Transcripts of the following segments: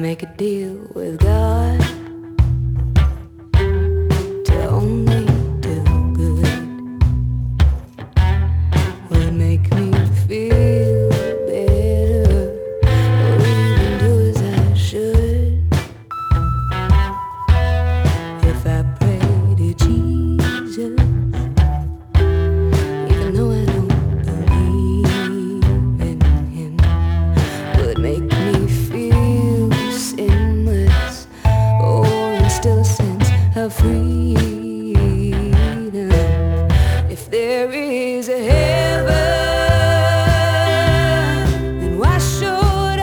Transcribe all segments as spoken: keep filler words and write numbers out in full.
make a deal with God to only do good. Will it make me feel better, or even do as I should? If I pray to Jesus, even though I don't believe in Him, will it make me feel sinless, or instill a sense of freedom? If there is a heaven, then why should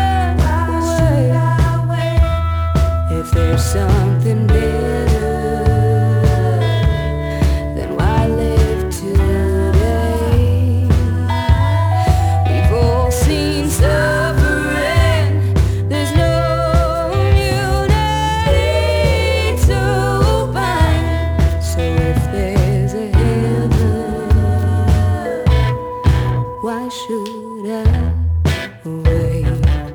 I wait? If there's something better, then why live today? We've all seen suffering, there's no immunity to pain. So if there's a heaven, why should I wait?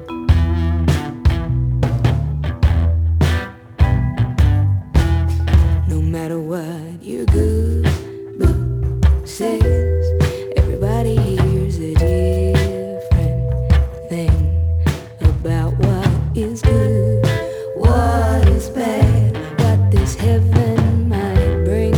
No matter what your good book says, everybody hears a different thing about what is good, what is bad, what this heaven might bring.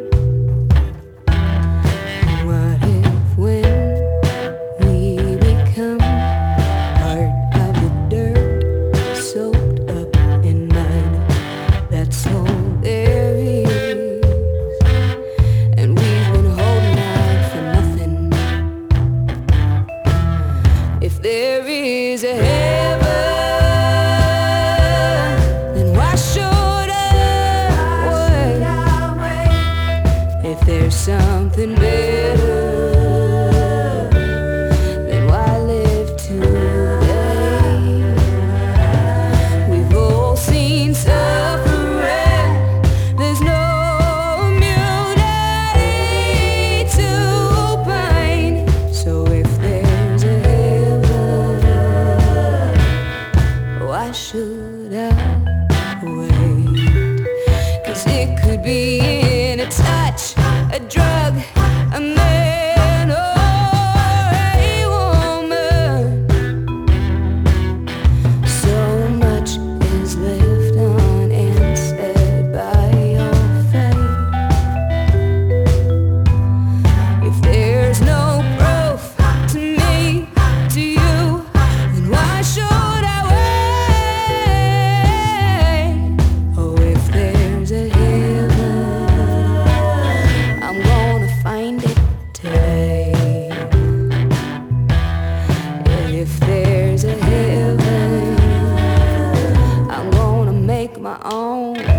And what if when we become part of the dirt, soaked up in mud, that's all there is, and we've been holding out for nothing? If there is a heaven, then why should I wait? If there's something better, then why live today? We've all seen suffering, there's no immunity to pain. So if there's a heaven, why should I wait? 'Cause it could be in a touch, a drug, a man or a woman. So much is left unanswered by your fate. If there's no proof to me, to you, then why should I wait? Oh, if there's a heaven, I'm gonna find it today. If there's a heaven, I'm gonna make my own.